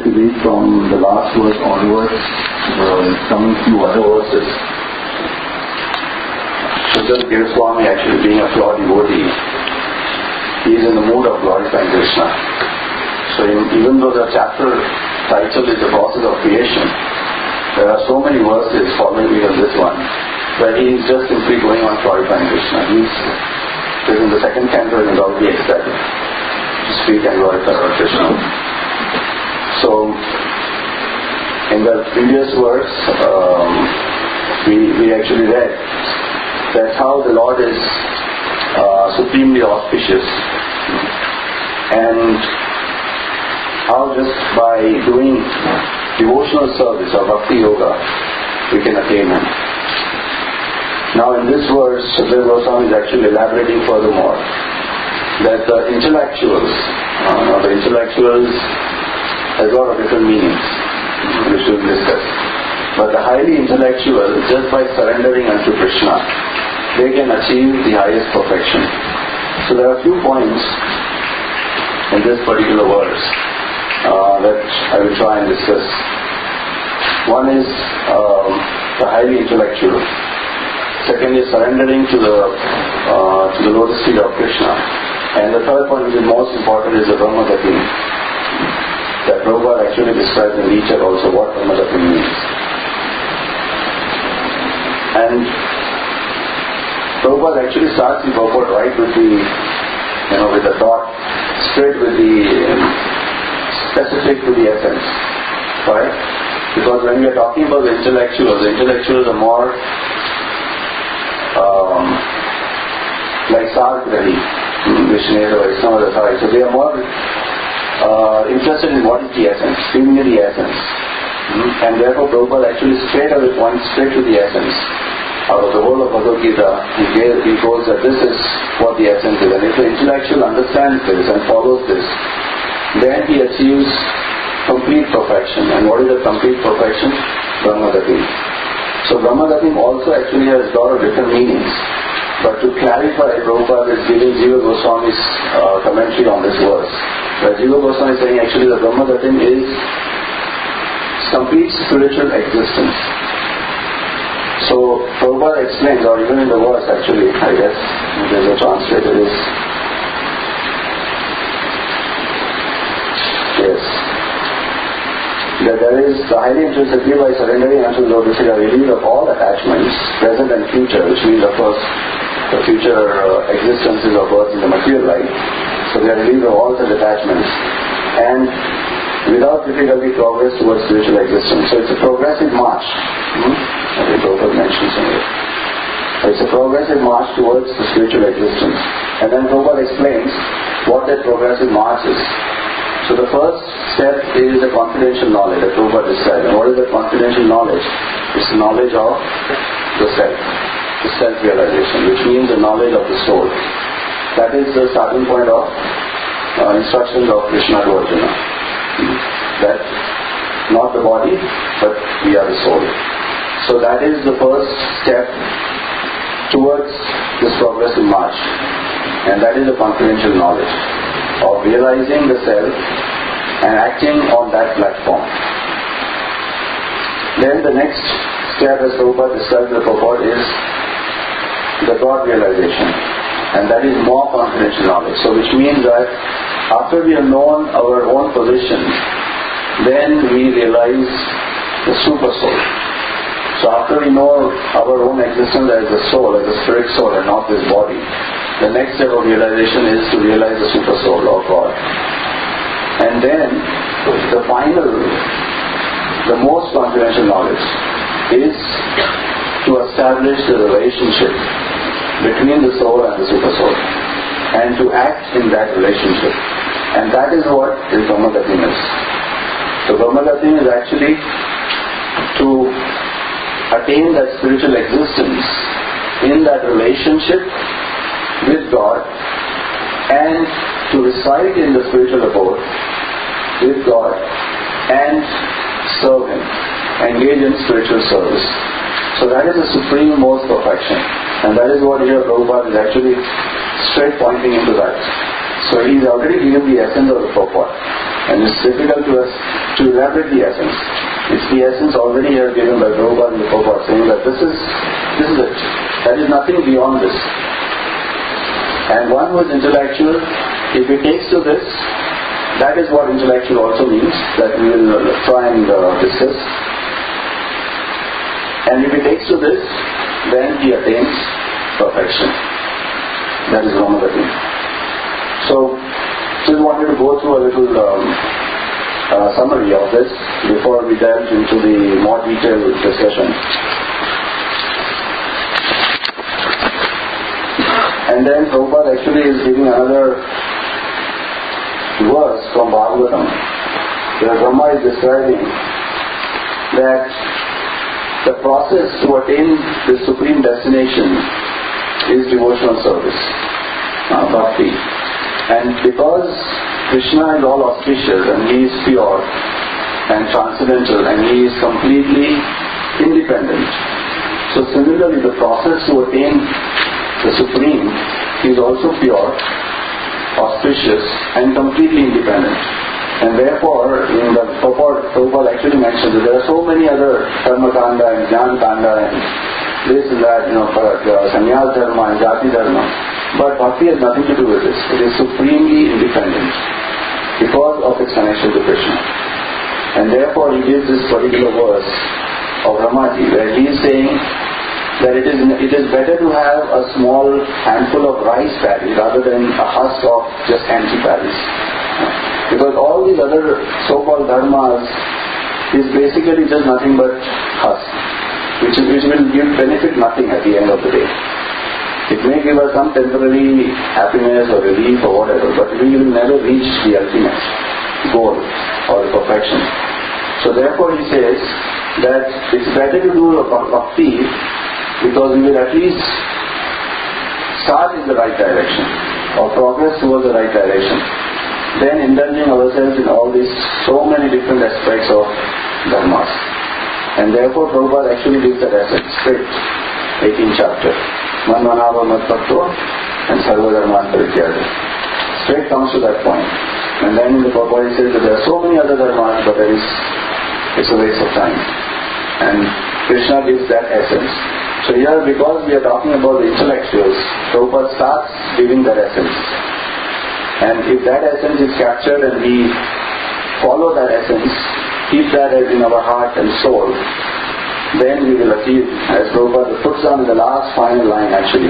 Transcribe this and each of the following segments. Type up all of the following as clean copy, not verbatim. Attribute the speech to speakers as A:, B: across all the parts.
A: to read from the last verse onwards, some few other verses. Sridhar Goswami, actually being a pure devotee, he is in the mood of glorifying Krishna. So even though the chapter title is the process of creation, there are so many verses following even this one, where he is just simply going on glorifying Krishna. Because in the second canto he is already ecstatic to speak and glorify Lord Krishna. So in the previous verse, we actually read that's how the Lord is supremely auspicious, and how just by doing devotional service or bhakti yoga we can attain Him. Now in this verse, Sridhar Goswami is actually elaborating furthermore that the intellectuals has a lot of different meanings which we will discuss. But the highly intellectual, just by surrendering unto Krishna, they can achieve the highest perfection. So there are a few points in this particular verse that I will try and discuss. One is the highly intellectual. Second is surrendering to the lotus feet of Krishna. And the third point, which is most important, is the Brahma Gati. That Prabhupada actually describes in Nietzsche also what Brahma Gati means. And Prabhupada actually starts the purport right with the thought, straight with the specific to the essence. Right? Because when we are talking about the intellectuals are more like Sargari, Vishnu, Vaishnava, so they are more interested in what is the essence, giving you the essence. And therefore Prabhupada actually straight to the essence. Out of the whole of Bhagavad Gita, he goes that this is what the essence is. And if the intellectual understands this and follows this, then he achieves complete perfection. And what is the complete perfection? Brahma Gati. So Brahma Gati also actually has a lot of different meanings. But to clarify, Prabhupada is giving Jiva Goswami's commentary on this verse. Where Jiva Goswami is saying actually the Brahma Gati is complete spiritual existence. So Prabhupada explains, or even in the verse actually, I guess, there's a translator is, yes, that there is the highly interested by surrendering unto the lotus feet are relieved of all attachments, present and future, which means of course the future existences of birth in the material life. So they are relieved of all such attachments and without difficulty progress towards spiritual existence. So it's a progressive march. I think Prabhupada mentioned somewhere. It's a progressive march towards the spiritual existence. And then Prabhupada explains what that progressive march is. So the first step is the confidential knowledge that Prabhupada described. And what is the confidential knowledge? It's the knowledge of the self, the self-realization, which means the knowledge of the soul. That is the starting point of instructions of Krishna to Arjuna. That not the body, but we are the soul. So that is the first step towards this progressive march. And that is the confidential knowledge of realizing the self and acting on that platform. Then the next step, as Prabhupada described in the purport, is the God realization. And that is more confidential knowledge. So which means that after we have known our own position, then we realize the super soul. So after we know our own existence as the soul, as the spirit soul and not this body, the next step of realization is to realize the super soul of God. And then the most confidential knowledge is to establish the relationship between the soul and the super soul and to act in that relationship. And that is what is Brahma Gati is. So Brahma Gati is actually to attain that spiritual existence in that relationship with God and to reside in the spiritual abode with God and serve Him, engage in spiritual service. So that is the supreme most perfection, and that is what here Prabhupada is actually straight pointing into that. So he is already given the essence of the purport. And it's difficult to us to elaborate the essence. It's the essence already here given by Prabhupada in the purport, saying that this is it. There is nothing beyond this. And one who is intellectual, if he takes to this, that is what intellectual also means, that we will try and discuss. And if he takes to this, then he attains perfection. That is Brahmagati. So, just wanted to go through a little summary of this before we delve into the more detailed discussion. And then Prabhupada actually is giving another verse from Bhagavatam, where Brahma is describing that the process to attain the supreme destination is devotional service, bhakti. And because Krishna is all auspicious and he is pure and transcendental and he is completely independent, so similarly the process to attain the Supreme is also pure, auspicious and completely independent. And therefore, in the Prabhupada actually mentioned that there are so many other Karma Kanda and Jnana Kanda and this and that, Sannyas Dharma and Jati Dharma. But Bhakti has nothing to do with this. It is supremely independent because of its connection to Krishna. And therefore he gives this particular verse of Ramaji where he is saying that it is better to have a small handful of rice paddies rather than a husk of just empty paddies. Because all these other so-called dharmas is basically just nothing but husk, which will benefit nothing at the end of the day. It may give us some temporary happiness or relief or whatever, but we will never reach the ultimate goal or perfection. So therefore he says that it's better to do a bhakti because we will at least start in the right direction or progress towards the right direction. Then indulging ourselves in all these so many different aspects of dharmas. And therefore Prabhupada actually gives that essence straight, 18th chapter. Manmanava Mattatva and Sarva Dharman Parityāga. Straight comes to that point. And then in the Prabhupada he says that there are so many other dharmas, but it's a waste of time. And Krishna gives that essence. So here, because we are talking about the intellectuals, Prabhupada starts giving that essence. And if that essence is captured and we follow that essence, keep that as in our heart and soul, then we will achieve, as Prabhupada puts down in the last final line actually,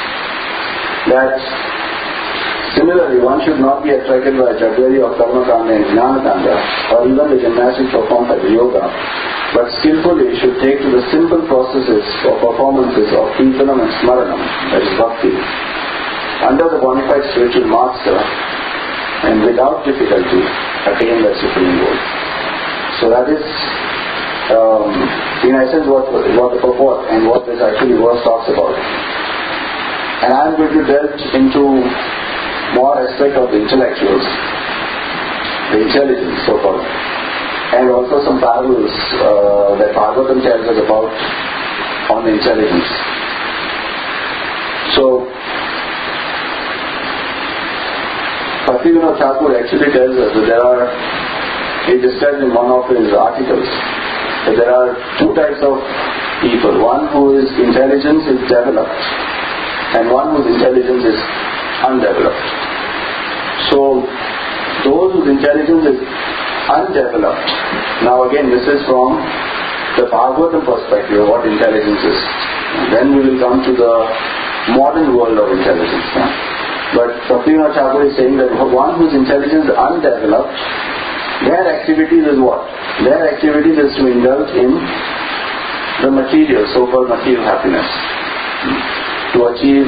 A: that similarly one should not be attracted by jugglery of Karma Kanda and Jnana Kanda or even the gymnastics performed by yoga, but skillfully should take to the simple processes or performances of Kirtanam and Smaranam, that is Bhakti, under the bona fide spiritual master and without difficulty attain that supreme goal. So that is in essence what the purport and what this actually verse talks about. And I am going to delve into more aspect of the intellectuals, the intelligence so called, and also some parables that Bhagavatam tells us about on the intelligence. So Bhaktivinoda Thakur actually tells us that he describes in one of his articles that there are two types of people. One whose intelligence is developed and one whose intelligence is undeveloped. So those whose intelligence is undeveloped, now again this is from the Bhagavatam perspective of what intelligence is. Then we will come to the modern world of intelligence. But Bhaktivinoda Thakur is saying that one whose intelligence is undeveloped, their activities is what? Their activities is to indulge in the material, so-called material happiness, to achieve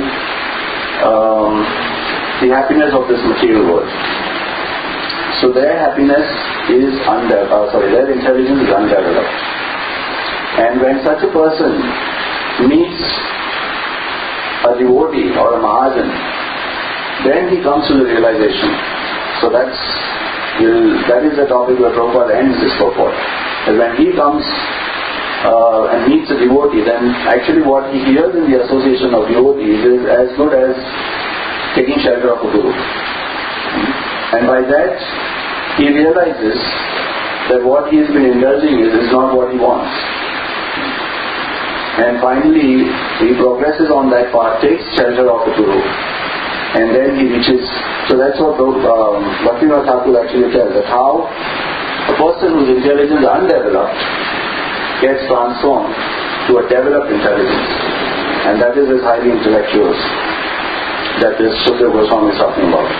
A: the happiness of this material world. So their happiness is their intelligence is undeveloped. And when such a person meets a devotee or a Mahajan, then he comes to the realization. So that is the topic where Prabhupada ends this purport. And when he comes and meets a devotee, then actually what he hears in the association of devotees is as good as taking shelter of a guru. And by that he realizes that what he has been indulging in is not what he wants. And finally, he progresses on that path, takes shelter of the Guru, and then he reaches. So that's what Bhaktivinoda Thakur actually tells, that how a person whose intelligence is undeveloped gets transformed to a developed intelligence. And that is his highly intellectuals that this Sukadeva Goswami is talking about.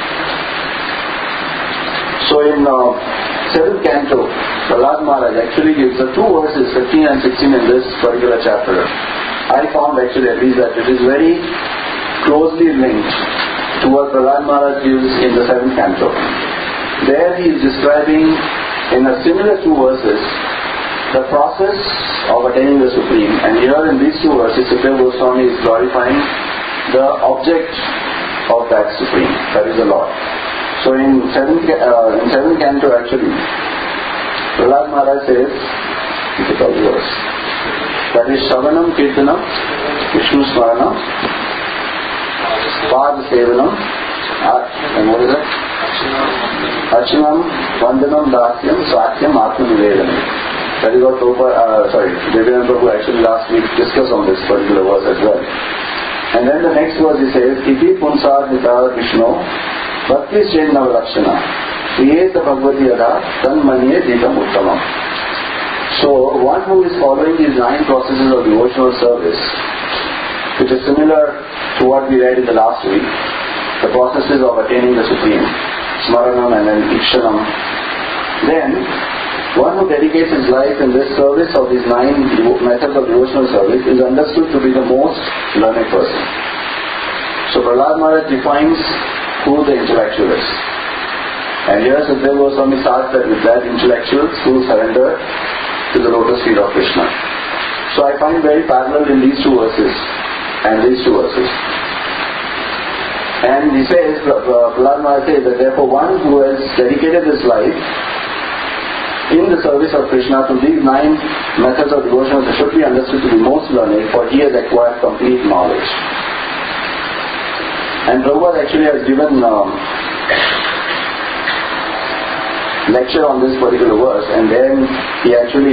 A: So in 7th canto, Prahlad Maharaj actually gives the 2 verses, 15 and 16 in this particular chapter. I found actually at least that it is very closely linked to what Prahlad Maharaj gives in the 7th canto. There he is describing in a similar 2 verses the process of attaining the Supreme, and here in these 2 verses Sukadeva Goswami is glorifying the object of that Supreme, that is the Lord. So in 7th canto actually, Prahlad Maharaj says, that is Shavanam Kirtanam, Vishnu Smaranam, Pad Sevanam, and what is that? Archanam, Vandanam, Dasyam, Satyam, Atma Nivedanam. That is what Devananda Prabhu actually last week discussed on this particular verse as well. And then the next verse he says, Iti Punsad Nita Vishnu, Bhakti Shenava Lakshana, Priyeta Bhagavati Yada, Tan Manye Ditam Uttamam. So one who is following these 9 processes of devotional service, which is similar to what we read in the last week, the processes of attaining the Supreme, Smaranam and then Ikshanam, then one who dedicates his life in this service of these 9 methods of devotional service is understood to be the most learned person. So Prahlad Maharaj defines who the intellectual is. And here Sukadeva Goswami starts that with that intellectual who surrender to the lotus feet of Krishna. So I find very parallel in these 2 verses and these 2 verses. And he says, Prahlad Maharaj says that therefore one who has dedicated his life in the service of Krishna to these 9 methods of devotion should be understood to be most learned, for he has acquired complete knowledge. And Prabhupada actually has given lecture on this particular verse, and then he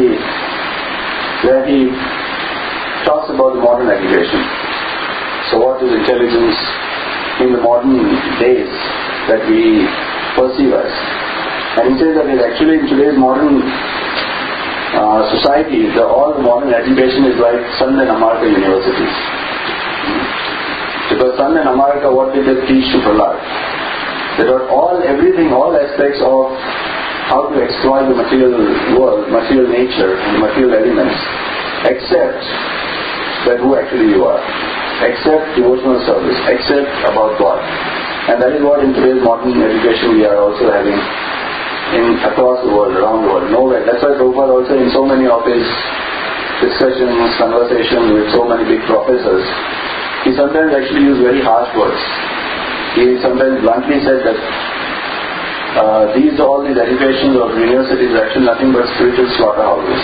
A: talks about the modern education. So what is intelligence in the modern days that we perceive as? And he says that actually in today's modern society, all the modern education is like Sun and Amarta universities. Because Sun and Amarta, what did they teach to Prahlad? They taught all aspects of how to exploit the material world, material nature, and material elements, except that who actually you are, except devotional service, except about God. And that is what in today's modern education we are also having across the world, around the world, nowhere. That's why Prabhupada also in so many of his discussions, conversations with so many big professors, he sometimes actually used very harsh words. He sometimes bluntly said that all these educations of universities are actually nothing but spiritual slaughterhouses.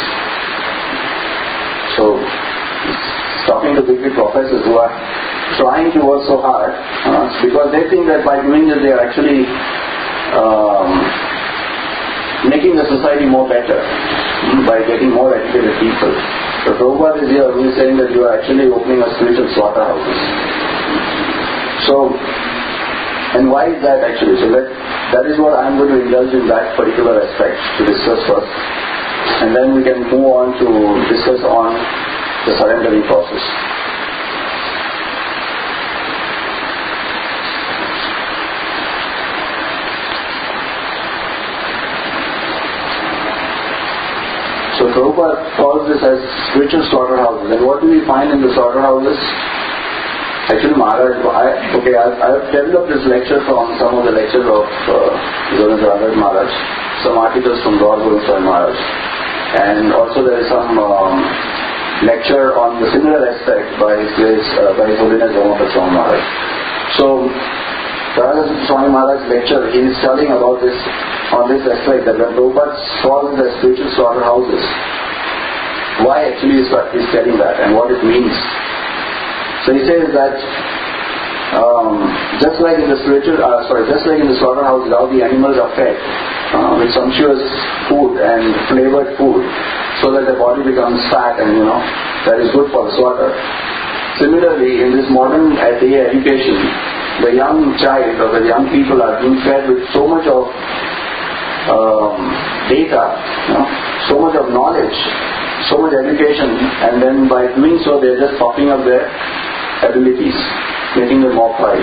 A: So, talking to big professors who are trying to work so hard because they think that by doing this they are actually making the society more better by getting more educated people. So Prabhupada is here who is saying that you are actually opening a spiritual slaughterhouses. So, and why is that actually? So that is what I am going to indulge in, that particular aspect to discuss first. And then we can move on to discuss on the surrendering process. So Prabhupada calls this as spiritual slaughterhouses. And what do we find in the slaughterhouses? Actually, Maharaj, I've developed this lecture from some of the lectures of Govindra Maharaj, some articles from Gaur Guru Swami Maharaj, and also there is some lecture on the similar aspect by His Holiness Dhamma Swami Maharaj. So, Radha Swami Maharaj's lecture, he is telling about this, on this aspect that when Prabhupada calls the spiritual slaughterhouses, why actually is telling that and what it means. So he says that just like in the slaughterhouse, how the animals are fed, with sumptuous food and flavored food, so that the body becomes fat and that is good for the slaughter. Similarly, in this modern day education, the young child or the young people are being fed with so much of data, so much of knowledge, so much education, and then by doing so they are just puffing up their abilities, making them more pride.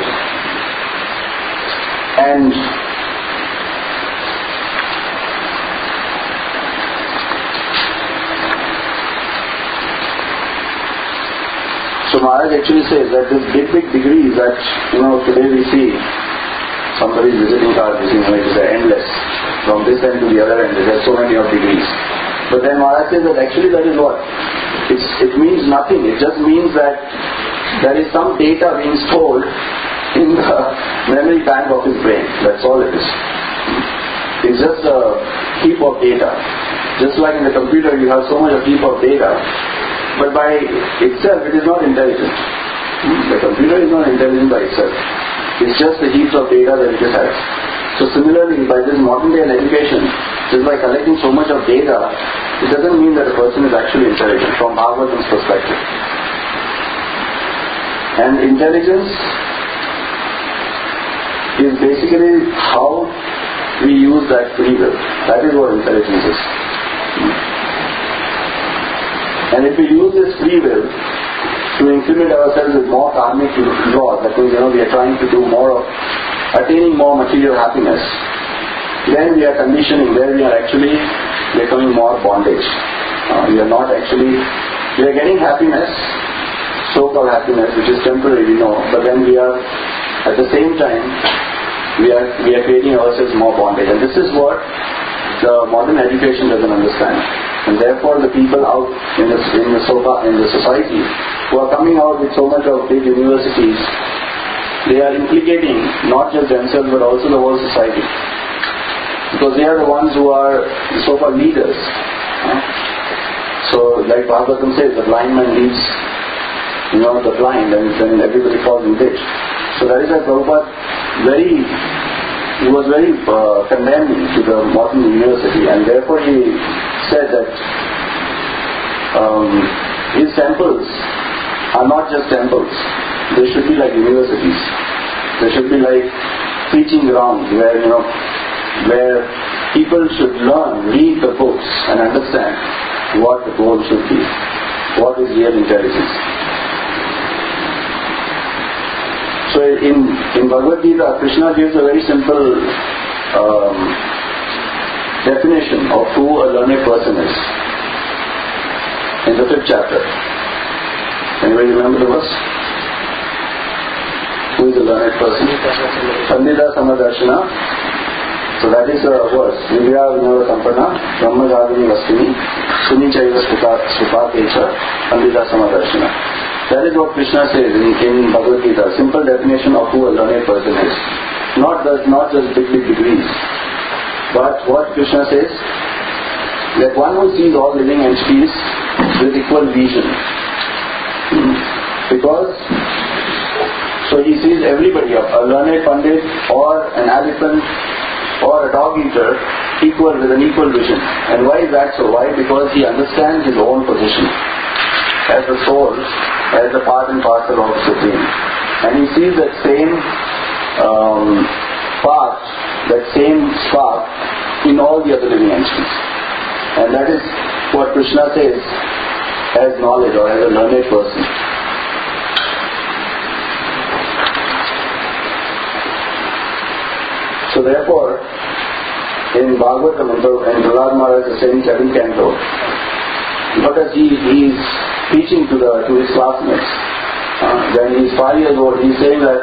A: And so Maharaj actually says that this big degrees that today we see somebody's visiting card, which is endless. From this end to the other end, there are so many of degrees. But then Maharaj says that actually that is what? It means nothing. It just means that there is some data being stored in the memory bank of his brain. That's all it is. It's just a heap of data. Just like in the computer you have so much of heap of data, but by itself it is not intelligent. The computer is not intelligent by itself. It's just the heaps of data that it has. So similarly, by this modern day education, just by collecting so much of data, it doesn't mean that a person is actually intelligent from Bhagavatam's perspective. And intelligence is basically how we use that free will. That is what intelligence is. And if we use this free will to implement ourselves with more karmic laws, that means we are trying to do more of attaining more material happiness, then we are conditioning, where we are actually becoming more bondage. We are getting happiness, so-called happiness, which is temporary, but then we are, at the same time, we are creating ourselves more bondage. And this is what the modern education doesn't understand. And therefore the people out in the society who are coming out with so much of big universities, they are implicating not just themselves but also the whole society. Because they are the ones who are the so-called leaders. So like Bhagavatam says, the blind man leads the blind, and then everybody falls in ditch. So that is why Prabhupada was very condemning to the modern university, and therefore he said that his temples are not just temples. They should be like universities. They should be like teaching grounds where people should learn, read the books and understand what the goal should be, what is real intelligence. So in Bhagavad Gita, Krishna gives a very simple definition of who a learned person is. In the 5th chapter. Anybody remember the verse? Who is a learned person? Pandita Samadarshana. So that is the verse. Vidya Vinod Sampana, Brahma Gavini Vastini, Suni Chaiva Supatecha, Pandita Samadarshana. That is what Krishna says in Bhagavad Gita. Simple definition of who a learned person is. Not just big degrees. But what Krishna says, that one who sees all living entities with equal vision. Because, so he sees everybody, a learned pandit or an elephant or a dog eater with an equal vision. And why is that so? Why? Because he understands his own position as the soul, as the part and parcel of the Supreme. And he sees that same path, that same spark in all the other living entities. And that is what Krishna says as knowledge or as a learned person. So therefore, in Bhagavatam, and Prahlad Maharaj is saying 7th canto, but as he is teaching to his classmates, when he is 5 years old, he is saying that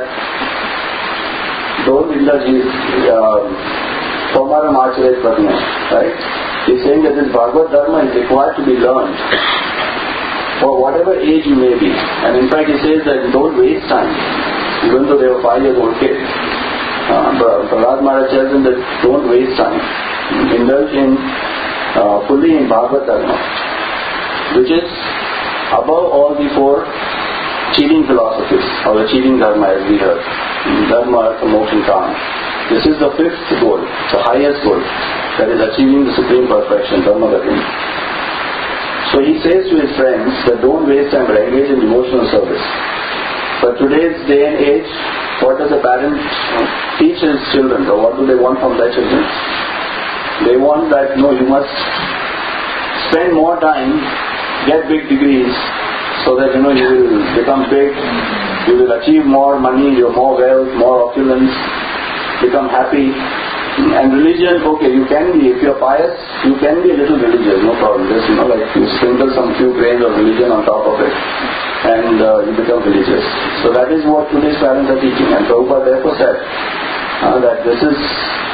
A: don't indulge Tomaram Acharet Pratna, right? He is saying that this Bhagavad Dharma is required to be learned for whatever age you may be. And in fact he says that don't waste time, even though they were 5 years old kids. Prahlad Maharaj tells him that don't waste time. Indulge fully in Bhagavad Dharma, which is above all the 4 cheating philosophies, or the cheating dharma as we heard. Dharma, Artha, Moksha and Kama. This is the fifth goal, the highest goal, that is achieving the supreme perfection, Brahmagati. So he says to his friends that don't waste time but engage in devotional service. But today's day and age, what does a parent teach his children, or what do they want from their children? They want that, no, you must spend more time, get big degrees, so that you will become big, you will achieve more money, you have more wealth, more opulence, become happy. And religion, okay, you can be, if you are pious, you can be a little religious, no problem. Just, like you sprinkle some few grains of religion on top of it, and you become religious. So that is what today's parents are teaching. And Prabhupada therefore said that this is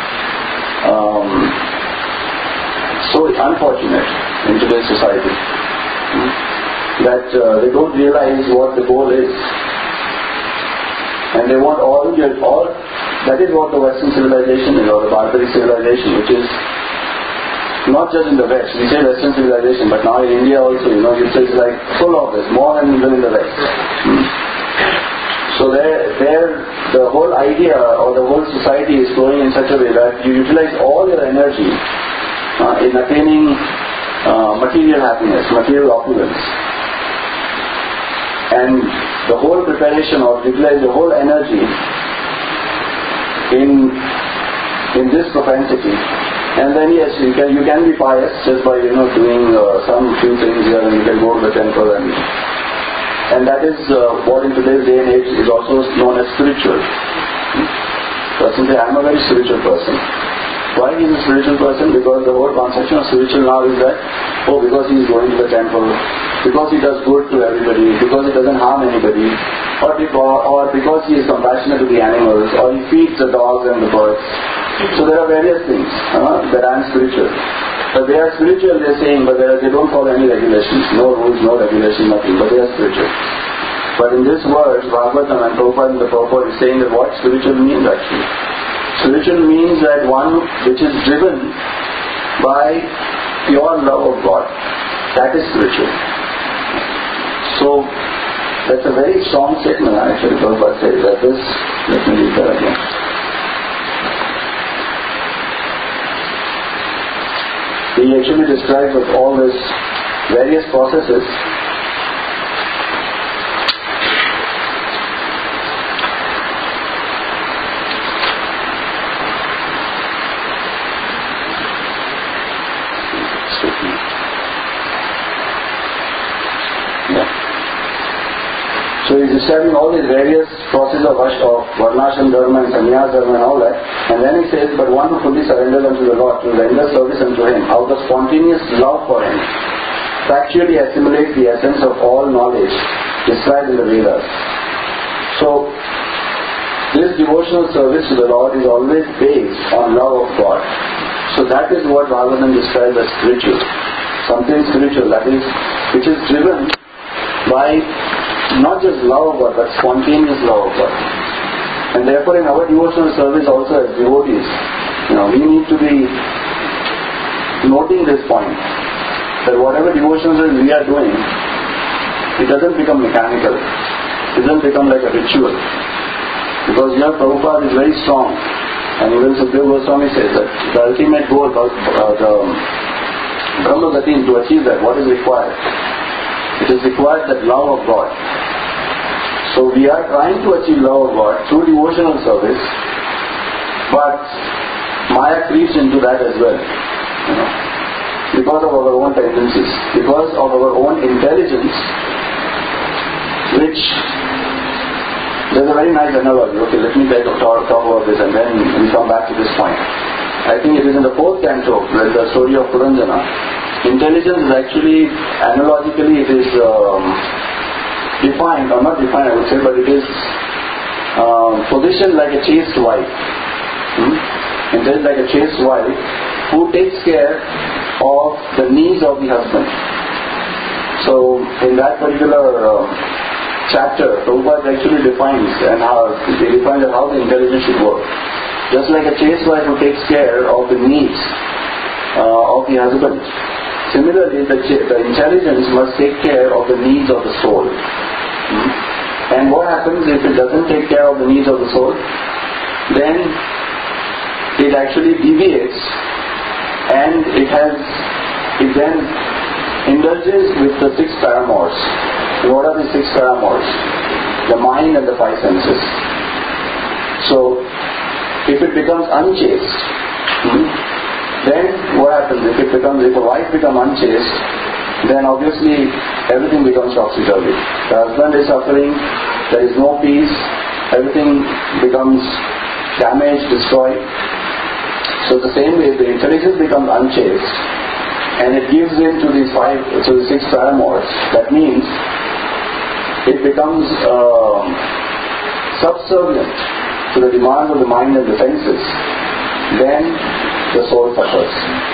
A: so unfortunate in today's society, that they don't realize what the goal is. And they want all, that is what the Western civilization is, or the barbaric civilization, which is not just in the West. We say Western civilization, but now in India also, it's like full of this, more than even in the West. So the whole idea or the whole society is going in such a way that you utilize all your energy in attaining material happiness, material opulence. And the whole preparation, or utilize the whole energy in this propensity. And then yes, you can be pious just by doing some few things here, and you can go to the temple, and that is what in today's day and age is also known as spiritual. Person say, I am a very spiritual person. Why he is a spiritual person? Because the whole conception of spiritual now is that, because he is going to the temple, because he does good to everybody, because he doesn't harm anybody, or because he is compassionate to the animals, or he feeds the dogs and the birds. So there are various things that I am spiritual. But they are spiritual, they are saying, but they don't follow any regulations, no rules, no regulation, nothing, but they are spiritual. But in this verse, Bhagavatam and Prabhupada in the purport is saying that what spiritual means actually. Spiritual means that one which is driven by pure love of God. That is spiritual. So, that's a very strong statement actually. Prabhupada says that this, let me read that again. He actually describes of all this various processes. So he's describing all these various processes of Varnashram Dharma and Sannyas Dharma and all that. And then he says, but one who fully surrenders unto the Lord, to render service unto Him, out of spontaneous love for Him, factually assimilates the essence of all knowledge described in the Vedas. So, this devotional service to the Lord is always based on love of God. So that is what Bhagavatam describes as spiritual. Something spiritual, that is, which is driven by not just love of God, but spontaneous love of God. And therefore in our devotional service also as devotees, we need to be noting this point, that whatever devotional service we are doing, it doesn't become mechanical. It doesn't become like a ritual. Because here Prabhupada is very strong, and even Sukadeva Goswami says that the ultimate goal, the Brahmagati, to achieve that, what is required? It is required that love of God. So we are trying to achieve love of God through devotional service, but Maya creeps into that as well. Because of our own tendencies, because of our own intelligence, which, there's a very nice analogy. Okay, let me talk about this and then we come back to this point. I think it is in the 4th canto, where the story of Puranjana. Intelligence is actually, analogically, it is defined, or not defined I would say, but it is positioned like a chaste wife. Intelligence like a chaste wife who takes care of the needs of the husband. So, in that particular chapter, Prabhupada actually defines how the intelligence should work. Just like a chaste wife who takes care of the needs of the husband, similarly the intelligence must take care of the needs of the soul. And what happens if it doesn't take care of the needs of the soul? Then it actually deviates and it then indulges with the 6 paramours. And what are the 6 paramours? The mind and the 5 senses. So, if it becomes unchaste, then what happens? If the wife becomes unchaste, then obviously everything becomes topsy-turvy. The husband is suffering, there is no peace, everything becomes damaged, destroyed. So the same way, the intelligence becomes unchaste and it gives in to the 6 paramours. That means it becomes subservient to the demands of the mind and the senses. Then the soul suffers.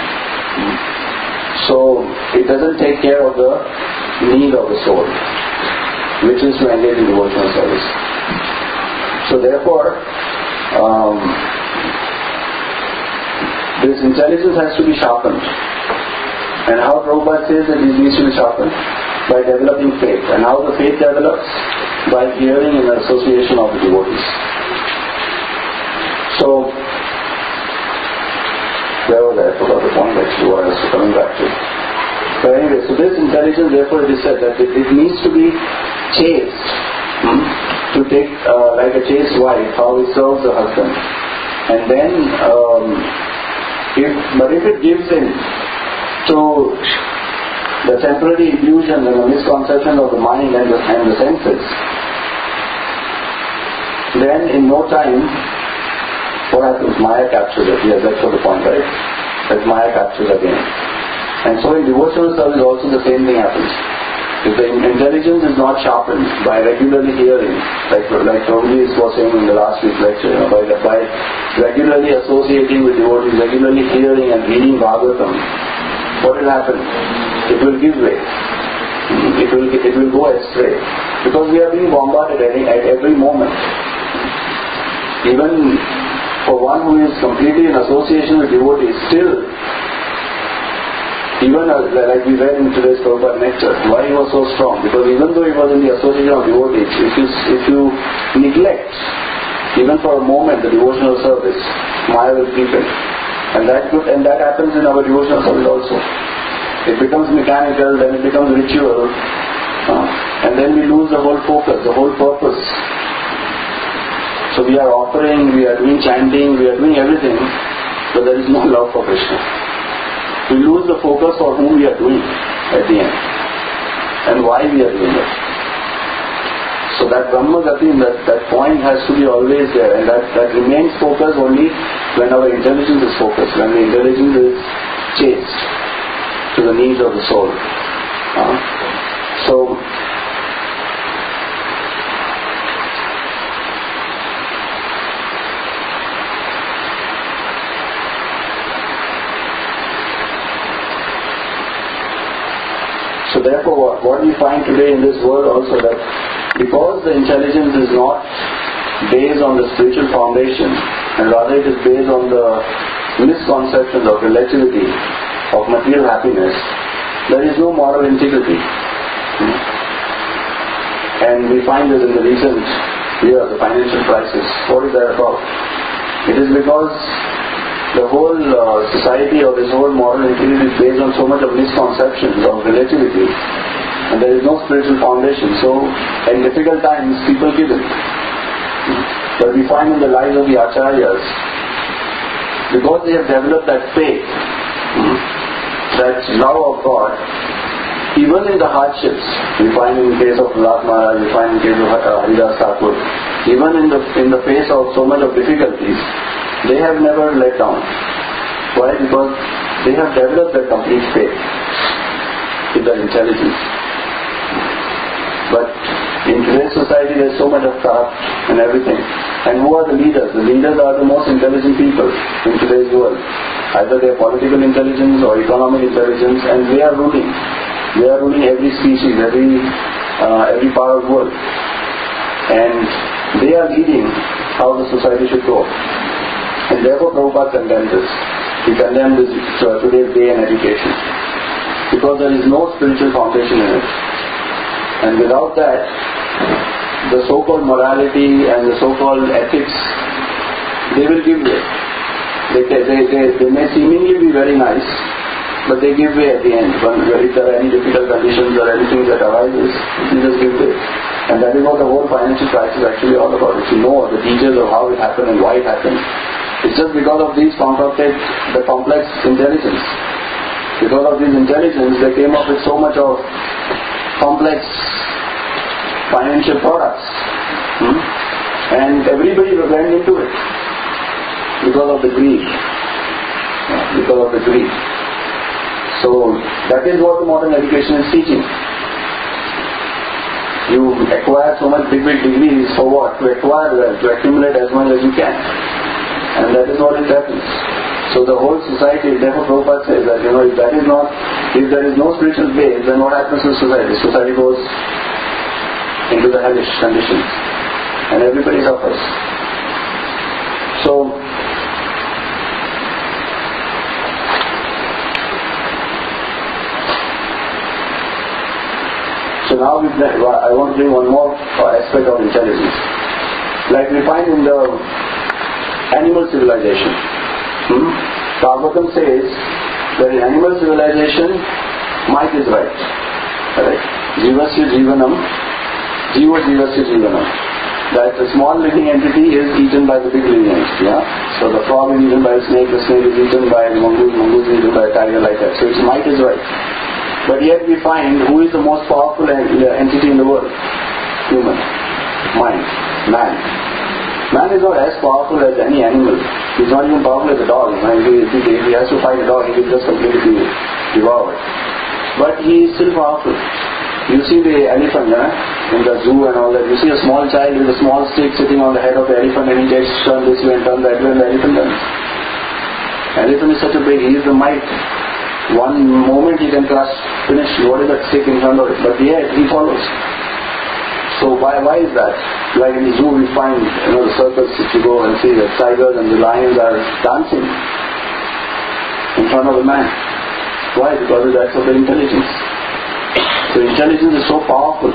A: So it doesn't take care of the need of the soul, which is to engage in devotional service. So therefore, this intelligence has to be sharpened. And how Prabhupada says that it needs to be sharpened? By developing faith. And how the faith develops? By hearing and association of the devotees. So, where was I? I forgot the point actually what I was coming back to. So anyway, so this intelligence, therefore it is said that it needs to be chaste. To take, like a chaste wife, how it serves the husband. And then, if it gives in to the temporary illusion and the misconception of the mind and the senses, then in no time, what happens? Maya captures it. Yes, that's the point, right? That Maya captures again. And so in devotional service also the same thing happens. If the intelligence is not sharpened by regularly hearing, like Prabhuji was saying in the last week's lecture, by regularly associating with devotees, regularly hearing and reading Bhagavatam, what will happen? It will give way. It will go astray. Because we are being bombarded at every moment. Even for one who is completely in association with devotees, still, even like we read in today's Prabhupada lecture, why he was so strong? Because even though he was in the association of devotees, if you neglect, even for a moment, the devotional service, Maya will creep in. And that happens in our devotional service also. It becomes mechanical, then it becomes ritual, and then we lose the whole focus, the whole purpose. So we are offering, we are doing chanting, we are doing everything, but there is no love for Krishna. We lose the focus for whom we are doing at the end and why we are doing it. So that Brahma Gati, that point has to be always there, and that remains focused only when our intelligence is focused, when the intelligence is chaste to the needs of the soul. So therefore what we find today in this world also, that because the intelligence is not based on the spiritual foundation and rather it is based on the misconceptions of relativity, of material happiness, there is no moral integrity. And we find this in the recent year, the financial crisis. What is that about? It is because the whole society or this whole moral integrity is based on so much of misconceptions of relativity, and there is no spiritual foundation. So in difficult times people give in. But we find in the lives of the acharyas, because they have developed that faith, that love of God, even in the hardships, we find in the case of Prahlad Maharaj, we find in the case of Haridas Thakur, even in the face of so much of difficulties, they have never let down. Why? Because they have developed a complete faith in their intelligence. But in today's society there is so much of corrupt and everything. And who are the leaders? The leaders are the most intelligent people in today's world. Either they have political intelligence or economic intelligence, and they are ruling. They are ruling every species, every part of the world. And they are leading how the society should go. And therefore Prabhupada condemned this. He condemned this today's day in education. Because there is no spiritual foundation in it. And without that, the so-called morality and the so-called ethics, they will give way. They may seemingly be very nice, but they give way at the end. If there are any difficult conditions or anything that arises, they just give way. And that is what the whole financial crisis is actually all about. If you know the details of how it happened and why it happened, it's just because of these the complex intelligence. Because of this intelligence, they came up with so much of complex financial products. And everybody went into it because of the greed. So that is what the modern education is teaching. You acquire so much big degrees for what? To acquire wealth, to accumulate as much as you can. And that is what it happens. So the whole society, therefore Prabhupada says that, if there is no spiritual base, then what happens to society? Society goes into the hellish conditions. And everybody suffers. So now I want to bring one more aspect of intelligence. Like we find in the animal civilization. Bhagavatam says that in animal civilization, might is right. Correct? Jivasya jivanam, jiva jivasya jivanam. That the small living entity is eaten by the big living entity. Yeah? So the frog is eaten by the snake is eaten by the mongoose is eaten by a tiger, like that. So its might is right. But yet we find who is the most powerful entity in the world? Human. Mind. Man. Man is not as powerful as any animal. He is not even powerful as a dog. If he has to fight a dog, he will just completely be devoured. But he is still powerful. You see the elephant in the zoo and all that. You see a small child with a small stick sitting on the head of the elephant, and he takes turn this way and turn that way, and the elephant runs. Elephant is such a big, he is the might. One moment he can finish what is that stick in front of it, but yet he follows. So why is that? Like in the zoo we find the circus, if you go and see the tigers and the lions are dancing in front of a man. Why? Because that's of the intelligence. So intelligence is so powerful.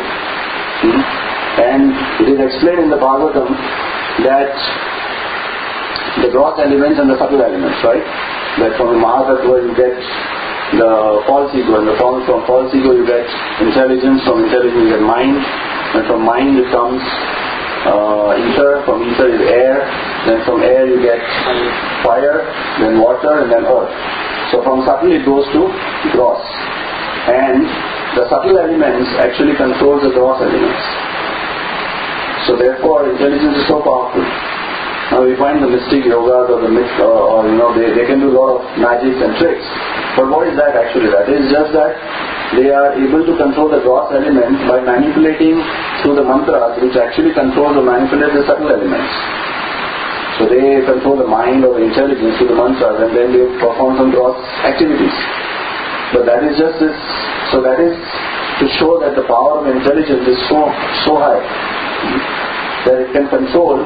A: And it is explained in the Bhagavatam that the gross elements and the subtle elements, right? That from the Mahatattva you get the false ego, and from false ego you get intelligence, from intelligence you get mind, and from mind it comes ether, from ether is air, then from air you get fire, then water, and then earth. So from subtle it goes to gross. And the subtle elements actually control the gross elements. So therefore intelligence is so powerful. Now we find the mystic yogas or the myth they can do a lot of magics and tricks. But what is that actually? That is just that they are able to control the gross element by manipulating through the mantras, which actually control or manipulate the subtle elements. So they control the mind or the intelligence through the mantras, and then they perform some gross activities. But that is just this. So that is to show that the power of intelligence is so high that it can control.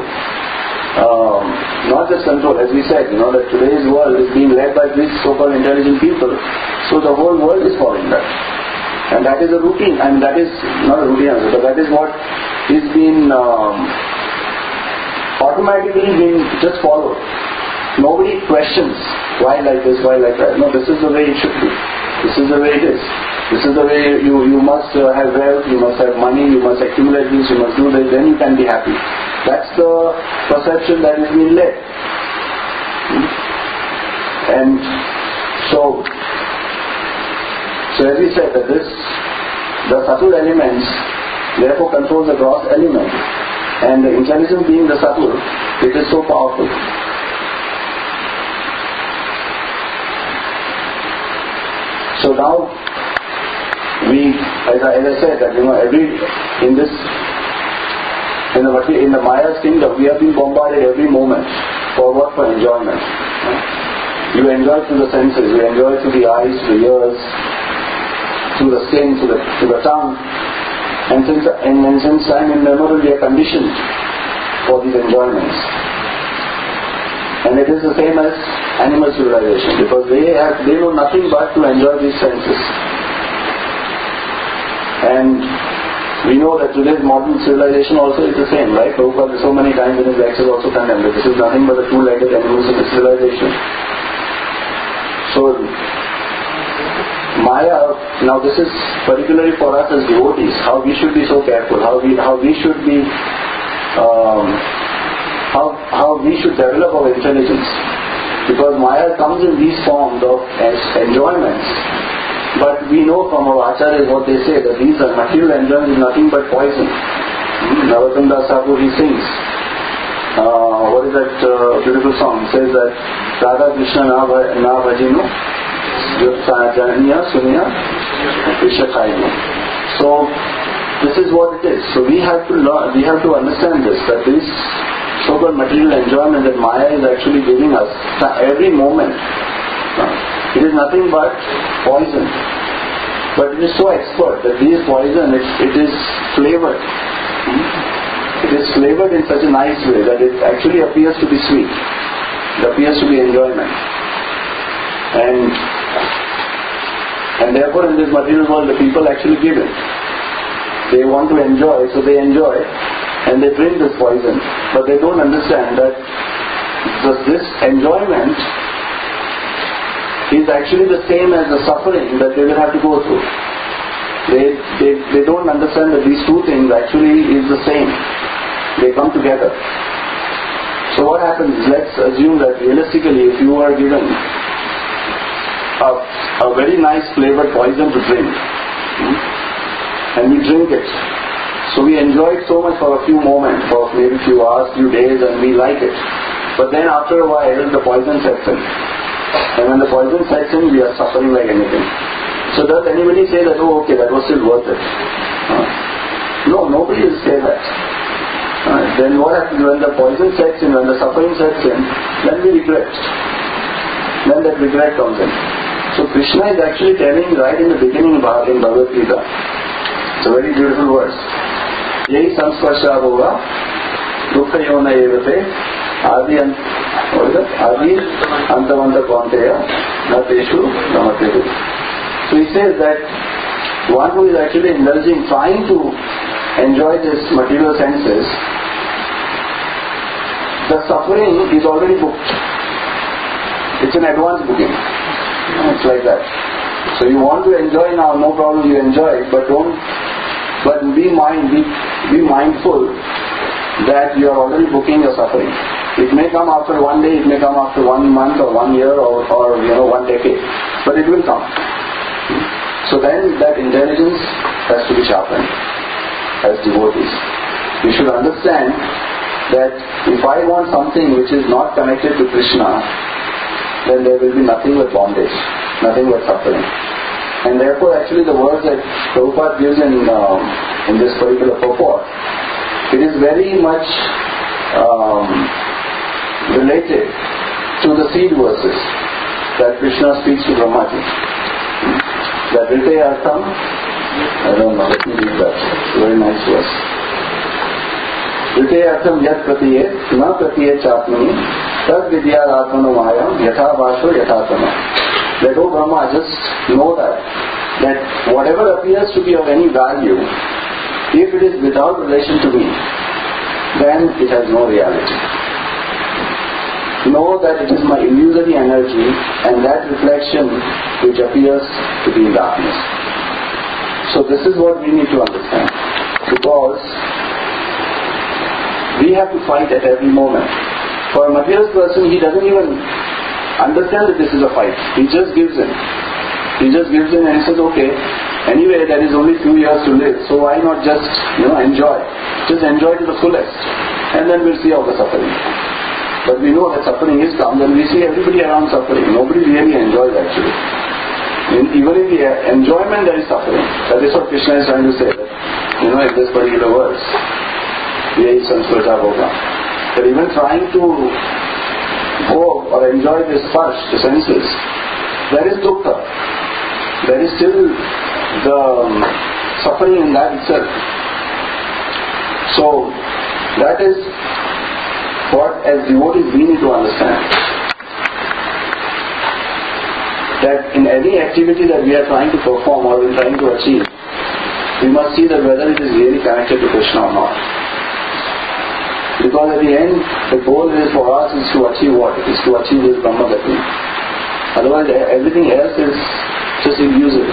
A: Not just control, as we said, that today's world is being led by these so-called intelligent people, so the whole world is following that. And that is a routine, and that is not a routine answer, but that is what is being automatically being just followed. Nobody questions why like this, why like that. No, this is the way it should be. This is the way it is. This is the way you must have wealth, you must have money, you must accumulate this, you must do this, then you can be happy. That's the perception that is being led. And so as we said, that the subtle elements therefore control the gross element, and the intelligence being the subtle, it is so powerful. So now as I said, that in the Maya's kingdom, we have been bombarded every moment for what? For enjoyment. You enjoy through the senses, you enjoy through the eyes, through the ears, through the skin, through the tongue. And since time immemorial, we are conditioned for these enjoyments. And it is the same as animal civilization, because they know nothing but to enjoy these senses. And We know that today's modern civilization also is the same, right? Prabhupada so many times in his lectures also condemned that this is nothing but a two-legged evolution of civilization. So, Maya, now this is particularly for us as devotees, how we should be so careful, how we should be, how we should develop our intelligence. Because Maya comes in these forms of enjoyments, but we know from our acharyas what they say, that these are material enjoyments, nothing but poison. Narottam Das Thakur, he sings, what is that beautiful song? He says that Radha Krishna na bhajino Jananiya Suniya Vishakhaino. So this is what it is. So we have to learn, we have to understand this, that this so-called material enjoyment that Maya is actually giving us every moment, it is nothing but poison. But it is so expert that this poison, it is flavored. It is flavored in such a nice way that it actually appears to be sweet. It appears to be enjoyment. And therefore in this material world the people actually give it. They want to enjoy, so they enjoy and they drink this poison. But they don't understand that this enjoyment is actually the same as the suffering that they will have to go through. They don't understand that these two things actually is the same. They come together. So what happens? Let's assume that realistically if you are given a very nice flavored poison to drink, and we drink it, so we enjoy it so much for a few moments, for maybe few hours, few days, and we like it. But then after a while the poison sets in, and when the poison sets in we are suffering like anything. So does anybody say that, oh okay, that was still worth it? No, nobody will say that. Then what happens when the poison sets in, when the suffering sets in, then we regret. Then that regret comes in. So Krishna is actually telling right in the beginning in Bhagavad Gita. It's a very beautiful verse. Yehi samsparsha hoga dukkha yona evate adi antavanta kaunteya nateshu namatedu. So he says that one who is actually indulging, trying to enjoy this material senses, the suffering is already booked. It's an advance booking. It's like that. So you want to enjoy now, no problem, you enjoy, but be mindful that you are already booking your suffering. It may come after one day, it may come after 1 month or 1 year or 1 decade, but it will come. So then that intelligence has to be sharpened as devotees. We should understand that if I want something which is not connected to Krishna, then there will be nothing but bondage, nothing but suffering. And therefore actually the words that Prabhupada gives in this particular purport, it is very much related to the seed verses that Krishna speaks to Brahmaji. That Rite Artham, I don't know, let me read that. It's a very nice verse. Rite Artham yat pratiyet, na pratiyet chapmani, tad vidyar atmano mayam, yatha vasho yatha tama. That, oh Brahma, just know that whatever appears to be of any value, if it is without relation to me, then it has no reality. Know that it is my illusory energy and that reflection which appears to be in darkness. So this is what we need to understand. Because we have to fight at every moment. For a material person, he doesn't even understand that this is a fight. He just gives in. He just gives in and he says, okay, anyway there is only few years to live, so why not just enjoy. Just enjoy to the fullest. And then we'll see all the suffering. But we know that suffering is comes and we see everybody around suffering. Nobody really enjoys actually. Even in the enjoyment there is suffering. That is what Krishna is trying to say. That, in this particular verse, Yehi samsparsa hoga, that even trying to go or enjoy this sparsh, the senses, there is dukkha. There is still the suffering in that itself. So that is what as devotees we need to understand. That in any activity that we are trying to perform or we are trying to achieve, we must see that whether it is really connected to Krishna or not. Because at the end, the goal is for us is to achieve what? Is to achieve this Brahma Gati. Otherwise, everything else is just illusory.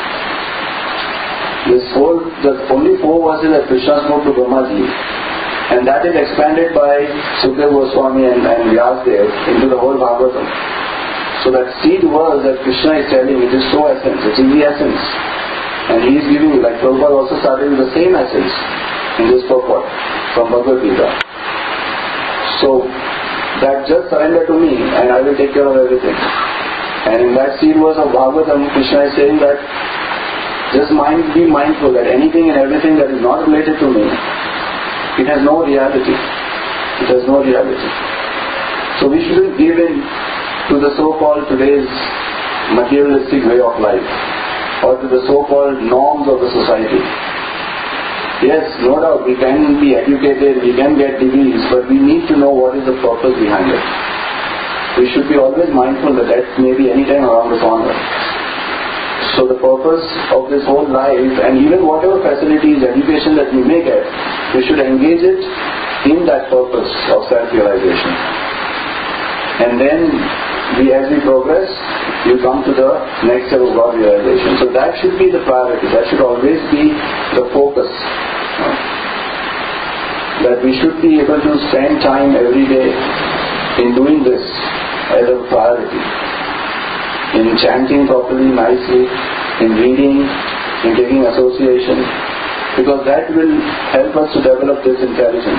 A: The only 4 verses that Krishna spoke to Brahmaji, and that is expanded by Sukadeva Goswami and Vyasdev into the whole Bhagavatam. So that seed verse that Krishna is telling, it is so essence, it is the essence. And he is giving you, like Prabhupada also started with the same essence in this purport from Bhagavad Gita. So that just surrender to me and I will take care of everything. And in that seed verse of Bhagavatam, Krishna is saying that just be mindful that anything and everything that is not related to me, it has no reality. It has no reality. So we shouldn't give in to the so-called today's materialistic way of life or to the so-called norms of the society. Yes, no doubt we can be educated, we can get degrees, but we need to know what is the purpose behind it. We should be always mindful that may be any time around the corner. So the purpose of this whole life, and even whatever facilities, education that we may get, we should engage it in that purpose of self-realization. And then as we progress, you come to the next step of God realization. So that should be the priority. That should always be the focus. That we should be able to spend time every day in doing this as a priority. In chanting properly, nicely, in reading, in taking association, because that will help us to develop this intelligence.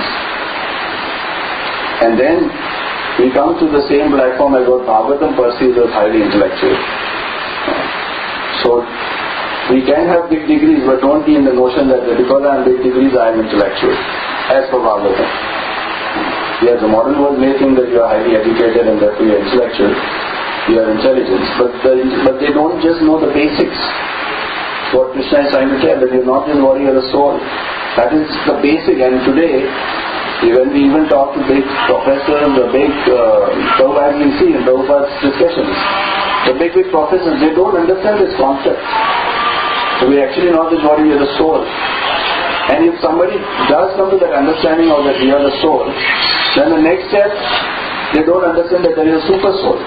A: And then we come to the same platform as what Bhagavatam perceives as highly intellectual. So we can have big degrees, but don't be in the notion that because I have big degrees I am intellectual, as for Bhagavatam. Yes, the modern world may think that you are highly educated and therefore you are intellectual. You are intelligent, but they don't just know the basics. What Krishna is trying to tell, that you are not just body or the soul. That is the basic. And today, when we even talk to big professors, the big as we see in Prabhupada's discussions, the big professors, they don't understand this concept. So we are actually not this body, we are the soul. And if somebody does come to that understanding of that we are the soul, then the next step, they don't understand that there is a super soul.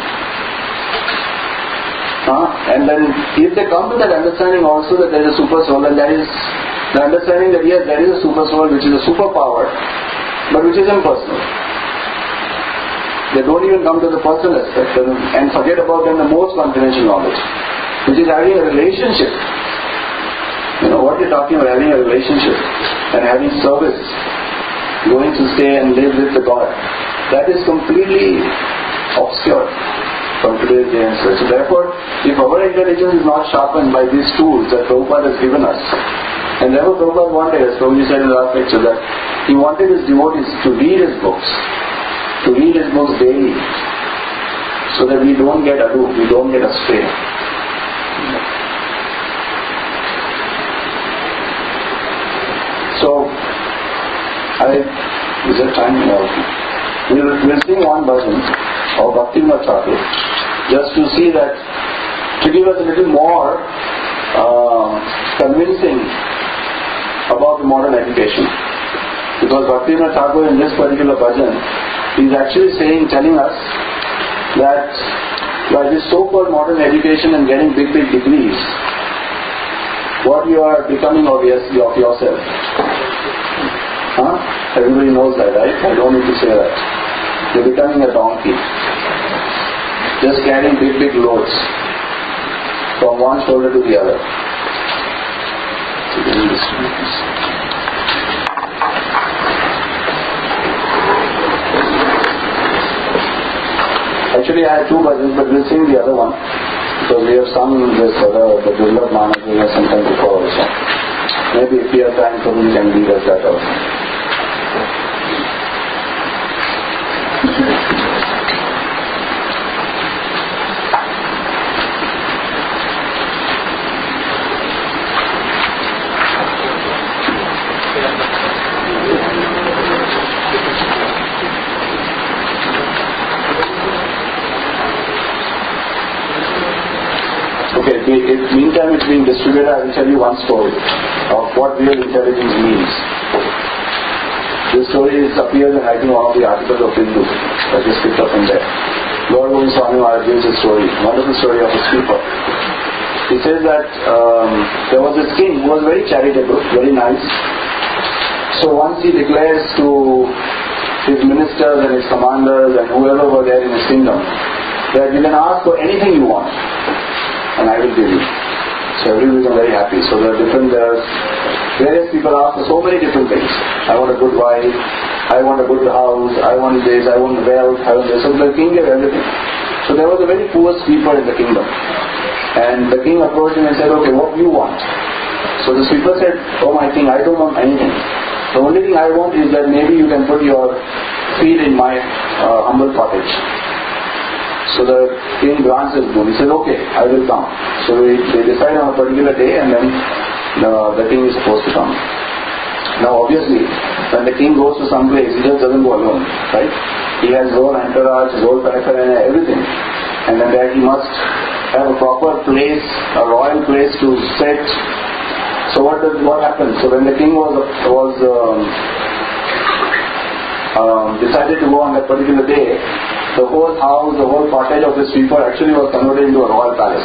A: And then if they come to that understanding also that there is a super soul, and that is the understanding that yes, there is a super soul which is a superpower, but which is impersonal. They don't even come to the personal aspect and forget about then the most confidential knowledge, which is having a relationship. What you're talking about, having a relationship and having service, going to stay and live with the God, that is completely obscure from today's day and so. So therefore, if our intelligence is not sharpened by these tools that Prabhupada has given us, and therefore Prabhupada wanted, as Prabhuji said in the last lecture, that he wanted his devotees to read his books daily, so that we don't get aloof, we don't get astray. So, is there time? We'll sing one version of Bhaktivinoda Thakur, just to see that, to give us a little more convincing about the modern education. Because Bhaktivinoda Thakur in this particular bhajan is actually telling us that by this so-called modern education and getting big degrees, what you are becoming of yourself. Everybody knows that, right? I don't need to say that. You're becoming a donkey. Just carrying big loads from one shoulder to the other. Actually, I had 2 bhajans, but we'll sing the other one because we have sung this other, the Durlabh Manas, we have some time before also. Maybe if we have time, so we can lead us that also. meantime it's being distributed, I will tell you one story of what real intelligence means. This story appears in, I think, one of the articles of Hindu. I just picked up from there. Lord Govind Swami Maharaj gives a story, wonderful story of a sweeper. He says that there was this king who was very charitable, very nice. So once he declares to his ministers and his commanders and whoever were there in his kingdom that you can ask for anything you want and I will give you. So everybody was very happy. So there are various people ask for so many different things. I want a good wife, I want a good house, I want this, I want wealth, I want this. So the king gave everything. So there was a very poor sweeper in the kingdom. And the king approached him and said, okay, what do you want? So the sweeper said, oh my king, I don't want anything. The only thing I want is that maybe you can put your feet in my humble cottage. So the king grants his boon. He said, okay, I will come. So they decide on a particular day and then the king is supposed to come. Now obviously, when the king goes to some place, he just doesn't go alone, right? He has his whole entourage, his whole paraphernalia, everything. And then there he must have a proper place, a royal place to sit. So what happened? So when the king was decided to go on that particular day, the whole house, the whole cottage of the sweeper actually was converted into a royal palace.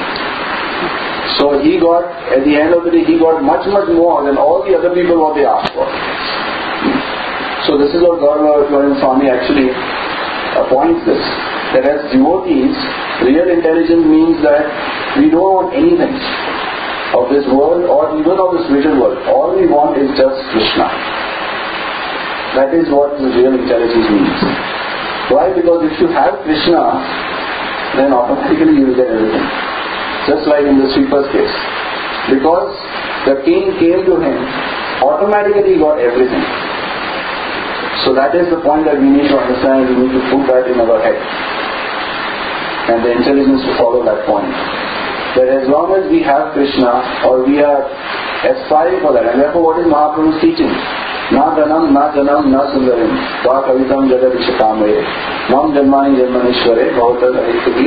A: So he got, at the end of the day, he got much more than all the other people what they asked for. So this is what Govind Swami actually points this. That as devotees, real intelligence means that we don't want anything of this world or even of the spiritual world. All we want is just Krishna. That is what the real intelligence means. Why? Because if you have Krishna, then automatically you will get everything. Just like in the sweeper's case. Because the king came to him, automatically he got everything. So that is the point that we need to understand, we need to put that in our head. And the intelligence to follow that point. That as long as we have Krishna, or we are aspiring for that, and therefore what is Mahaprabhu's teaching? Na dhanam, na janam, na sundarim, va kavitam jagadishakamre, mam janmani janmanishware, bhavata ahituki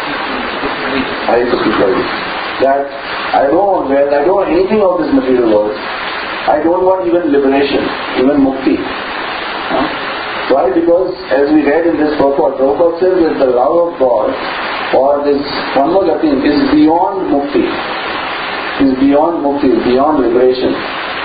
A: kari. That I don't want wealth, I don't want anything of this material world. I don't want even liberation, even mukti. Why? Because as we read in this purport, Prabhupada says that the love of God or this Brahmagati is beyond mukti, is beyond liberation.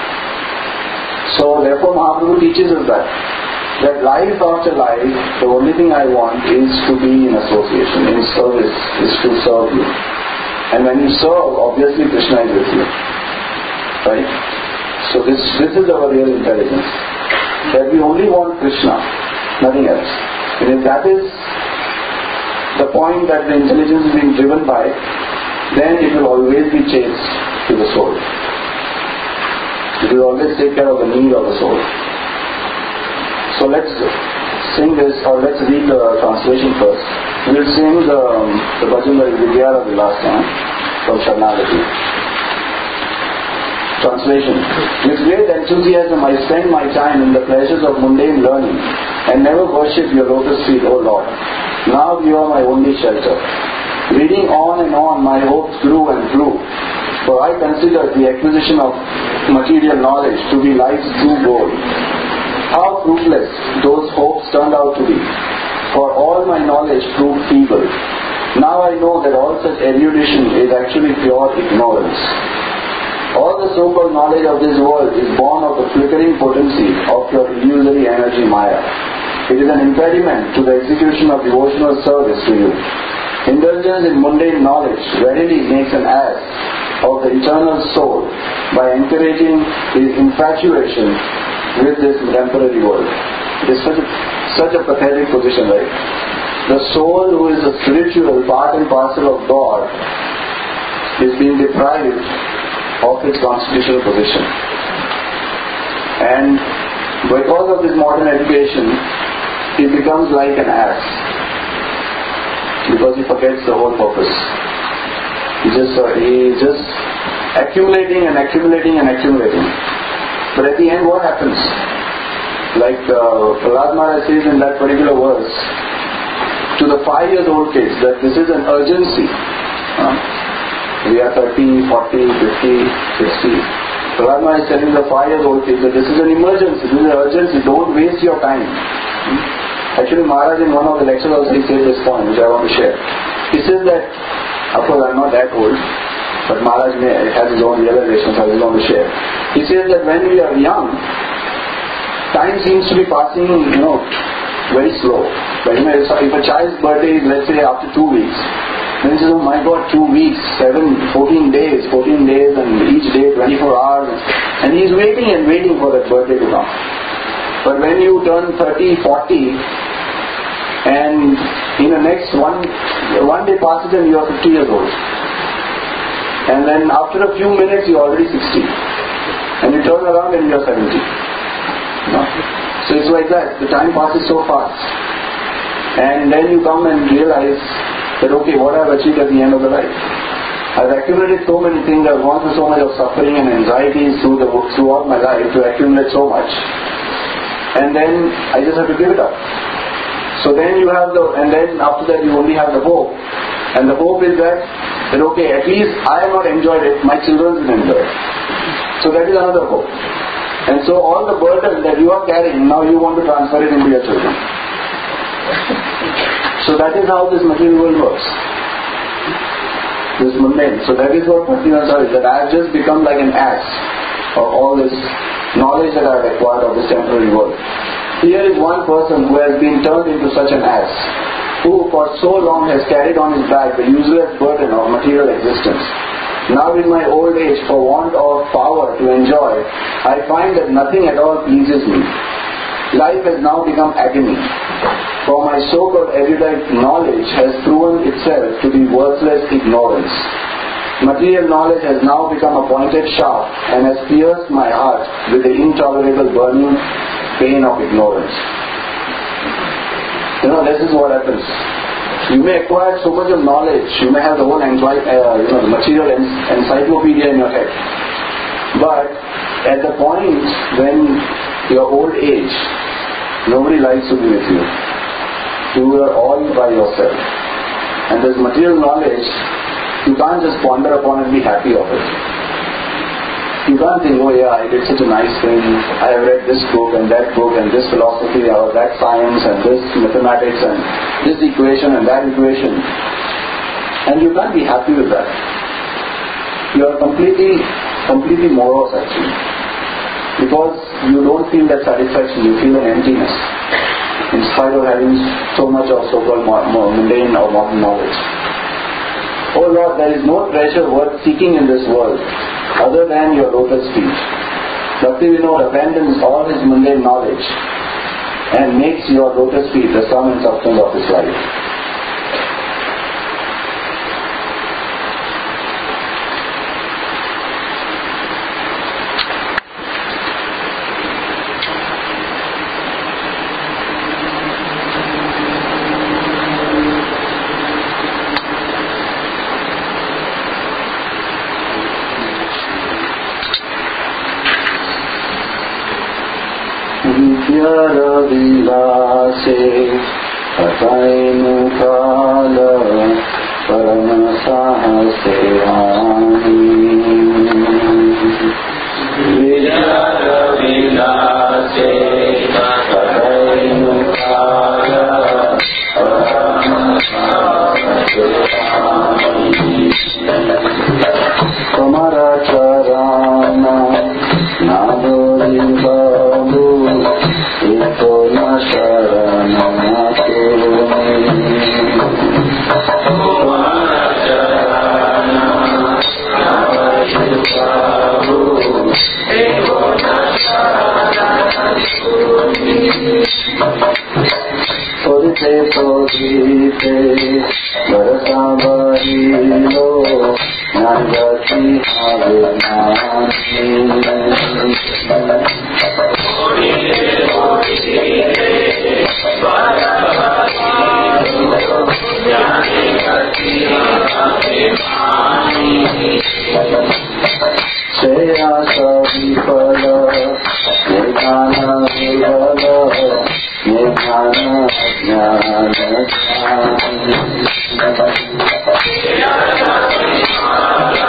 A: So therefore Mahaprabhu teaches us that life after life, the only thing I want is to be in association, in service, is to serve you. And when you serve, obviously Krishna is with you. Right? So this is our real intelligence. That we only want Krishna, nothing else. And if that is the point that the intelligence is being driven by, then it will always be chaste to the soul. It will always take care of the need of the soul. So let's sing this, or let's read the translation first. We'll sing the bhajan by Vidyara the last time from Sharnagati. Translation. With great enthusiasm I spend my time in the pleasures of mundane learning and never worship your lotus feet, O Lord. Now you are my only shelter. Reading on and on my hopes grew and grew, for I considered the acquisition of material knowledge to be life's true goal. How fruitless those hopes turned out to be, for all my knowledge proved feeble. Now I know that all such erudition is actually pure ignorance. All the so-called knowledge of this world is born of the flickering potency of your illusory energy Maya. It is an impediment to the execution of devotional service to you. Indulgence in mundane knowledge readily makes an ass of the eternal soul by encouraging his infatuation with this temporary world. It is such a pathetic position, right? The soul who is a spiritual part and parcel of God is being deprived of its constitutional position. And because of this modern education, he becomes like an ass. Because he forgets the whole purpose. He is just accumulating and accumulating and accumulating. But at the end what happens? Like Prahlad Maharaj says in that particular verse, to the 5-year-old kids, that this is an urgency. We are 30, 40, 50, 60. Rama is telling the 5-year-old kids that this is an emergency, this is an urgency, don't waste your time. Actually, Maharaj in one of the lectures also he said this point which I want to share. He says that, of course I am not that old, but Maharaj has his own realization, so I just want to share. He says that when we are young, time seems to be passing, very slow. But if a child's birthday is, let's say, after 2 weeks, then he says, oh my God, 2 weeks, 14 days, and each day 24 hours, and he is waiting and waiting for that birthday to come. But when you turn 30, 40, and in the next one day passes and you are 50 years old, and then after a few minutes you are already 60, and you turn around and you are 70. So it's like that, the time passes so fast, and then you come and realize that okay, what I have achieved at the end of the life. I've accumulated so many things, I've gone through so much of suffering and anxieties throughout my life to accumulate so much, and then I just have to give it up. So then you have and then after that you only have the hope, and the hope is that okay, at least I have not enjoyed it, my children will enjoy it. So that is another hope. And so all the burden that you are carrying, now you want to transfer it into your children. So that is how this material world works. This mundane. So that is what Bhaktivinoda is, that I have just become like an ass of all this knowledge that I have acquired of this temporary world. Here is one person who has been turned into such an ass, who for so long has carried on his back the useless burden of material existence. Now in my old age, for want of power to enjoy, I find that nothing at all pleases me. Life has now become agony, for my so-called erudite knowledge has proven itself to be worthless ignorance. Material knowledge has now become a pointed shaft and has pierced my heart with the intolerable burning pain of ignorance. This is what happens. You may acquire so much of knowledge, you may have the whole the material encyclopedia in your head. But at the point when your old age, nobody likes to be with you. You are all by yourself. And this material knowledge, you can't just ponder upon and be happy of it. You can't think, oh yeah, I did such a nice thing, I have read this book and that book and this philosophy or that science and this mathematics and this equation and that equation. And you can't be happy with that. You are completely morose actually. Because you don't feel that satisfaction, you feel an emptiness. In spite of having so much of so-called mundane or modern knowledge. Oh Lord, there is no treasure worth seeking in this world other than your lotus feet. Bhaktivinoda abandons all his mundane knowledge and makes your lotus feet the sum and substance of his life. Vilase Atainu Kala Parama Sahase Ani Vijara Vilase Atainu Kala Parama Sahase Ani Kamara Charana Nadori Babu Ikona Sharana Sodite Barasa Barilo Nandati Avinani Shreya Savipala Nirvana Vibala Nirvana Jnana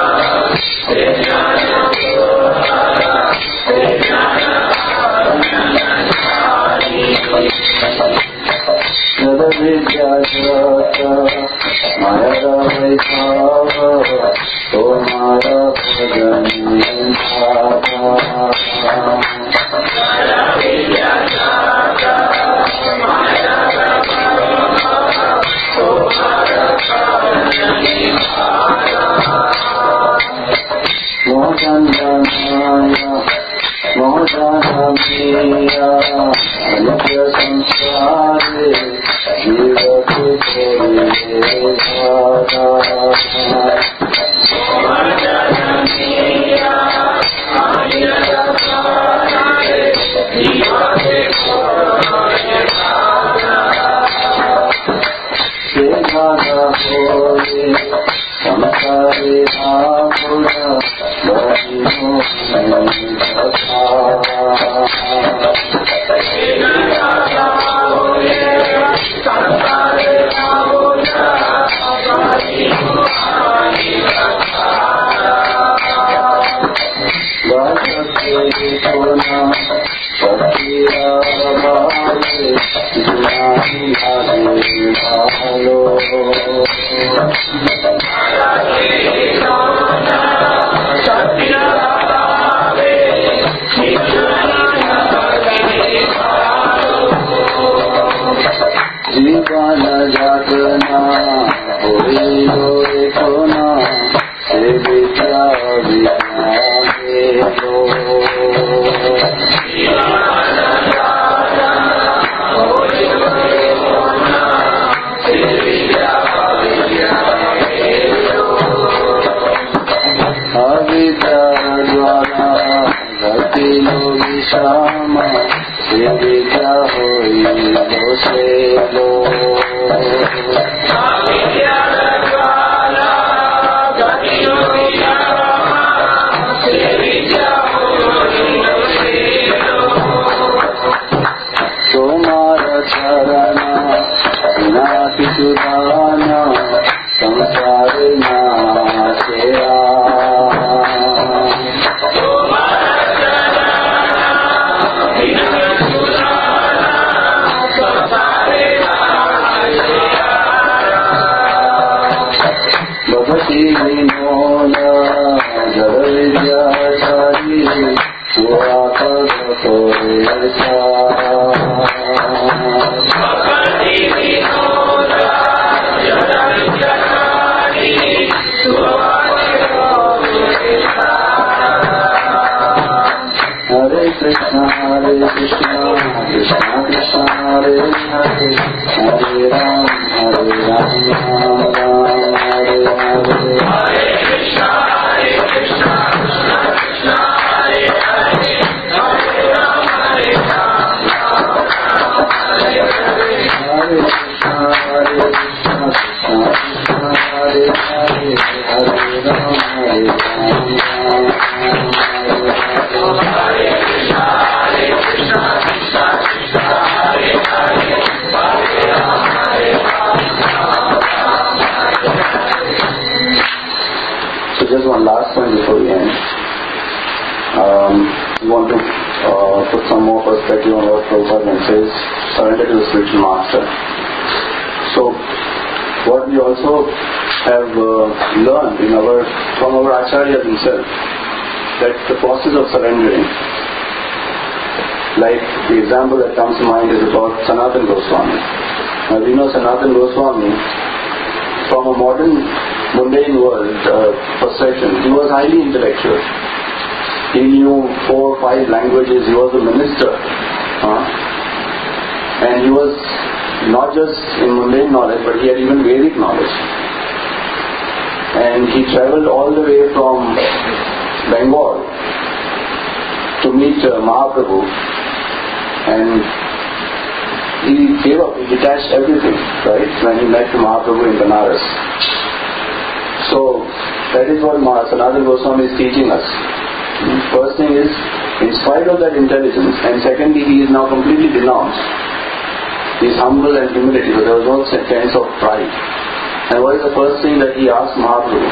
A: Just one last point before we end. We want to put some more perspective on what Prabhupada says, surrender to the spiritual master. So, what we also have learned from our Acharya himself, that the process of surrendering, like the example that comes to mind is about Sanatana Goswami. Now we know Sanatana Goswami, from a modern mundane world perception, he was highly intellectual. He knew 4 or 5 languages, he was a minister. And he was not just in mundane knowledge, but he had even Vedic knowledge. And he travelled all the way from Bengal to meet Mahaprabhu, and he gave up, he detached everything, right, when he met Mahaprabhu in Banaras. So, that is what Sanatana Goswami is teaching us. First thing is, in spite of that intelligence, and secondly, he is now completely denounced. He is humble and humility, but there was no sense of pride. And what is the first thing that he asked Mahaprabhu?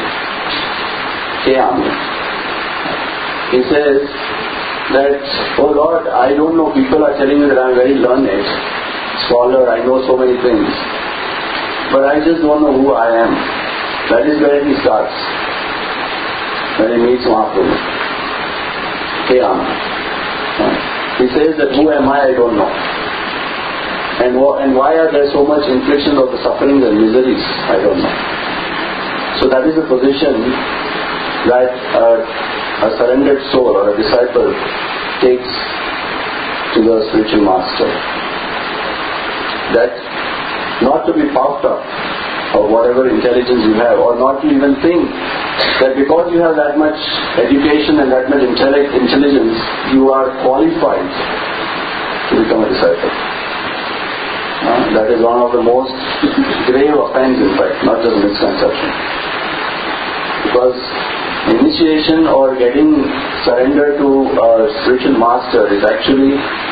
A: He says that, oh Lord, I don't know, people are telling me that I am very learned, scholar, I know so many things, but I just don't know who I am. That is where he starts. when he meets Mahaprabhu. Hey Anand. He says that who am I don't know. And why are there so much infliction of the sufferings and miseries? I don't know. So that is the position that a surrendered soul or a disciple takes to the spiritual master. That not to be puffed up of whatever intelligence you have, or not to even think that because you have that much education and that much intelligence, you are qualified to become a disciple. That is one of the most grave offense, in fact, not just misconception. Because initiation or getting surrender to a spiritual master is actually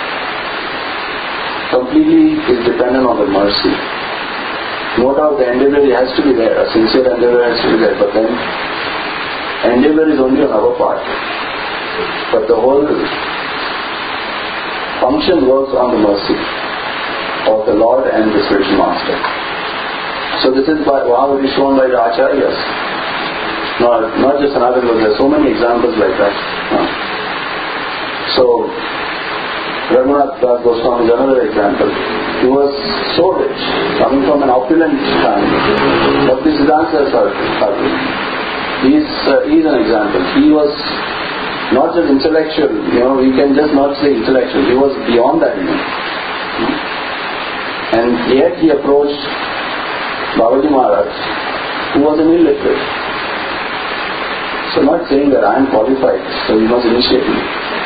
A: completely dependent on the mercy. No doubt the endeavor has to be there, a sincere endeavor has to be there, but then endeavor is only on our part. But the whole function works on the mercy of the Lord and the spiritual master. So this is how it is shown by the Acharyas. Not just another, but there are so many examples like that. So Raghunath Das Goswami is another example. He was so rich, coming from an opulent family. Bhaktisiddhanta Saraswati. He is an example. He was not just intellectual, we can just not say intellectual. He was beyond that even. And yet he approached Babaji Maharaj, who was an illiterate. So not saying that I am qualified, so you must initiate me.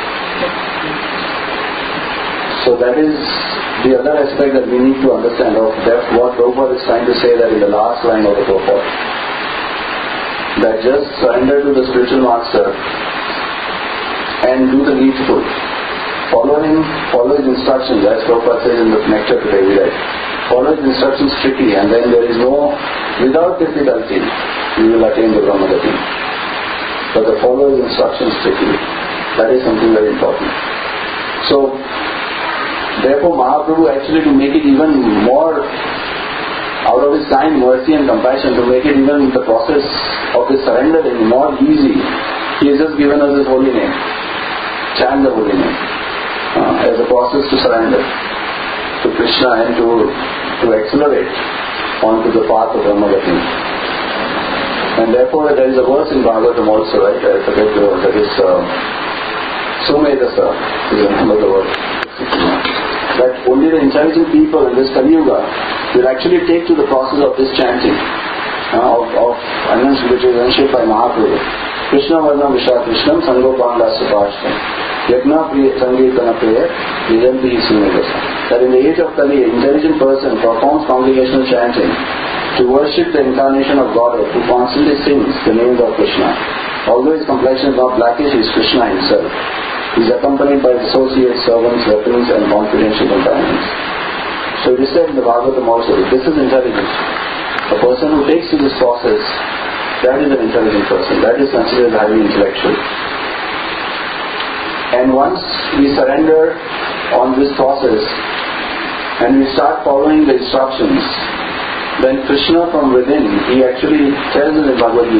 A: So that is the other aspect that we need to understand of that what Prabhupada is trying to say that in the last line of the Prabhupada. That just surrender to the spiritual master and do the needful. Follow his instructions, as Prabhupada says in the Nectar today we read. Follow his instructions strictly, and then there is without difficulty, you will attain the Brahmagati. But the follow his instructions strictly. That is something very important. So, therefore Mahaprabhu actually, to make it even more out of his kind, mercy and compassion, to make it even the process of the surrendering more easy, he has just given us his holy name. Chant the holy name as a process to surrender to Krishna and to accelerate onto the path of Brahmagati. And therefore there is a verse in Bhagavatam also, right? I forget the word. That is Sumedasa is another word. That only the intelligent people in this Kali Yuga will actually take to the process of this chanting of Anans, which is initiated by Mahaprabhu. Krishna Varna Visha Krishnam Sangopanda Supashtam Yagna Priya Sangeetana Priya Vijanti Sumedasa. That in the age of Kali, an intelligent person performs congregational chanting to worship the incarnation of Godhead, who constantly sings the name of Krishna. Although his complexion is not blackish, he is Krishna himself. He is accompanied by associates, servants, weapons and confidential companions. So it is said in the Bhagavatam also that this is intelligence. A person who takes to this process, that is an intelligent person. That is considered highly intellectual. And once we surrender on this process and we start following the instructions, then Krishna from within, he actually tells in the Bhagavad Gita,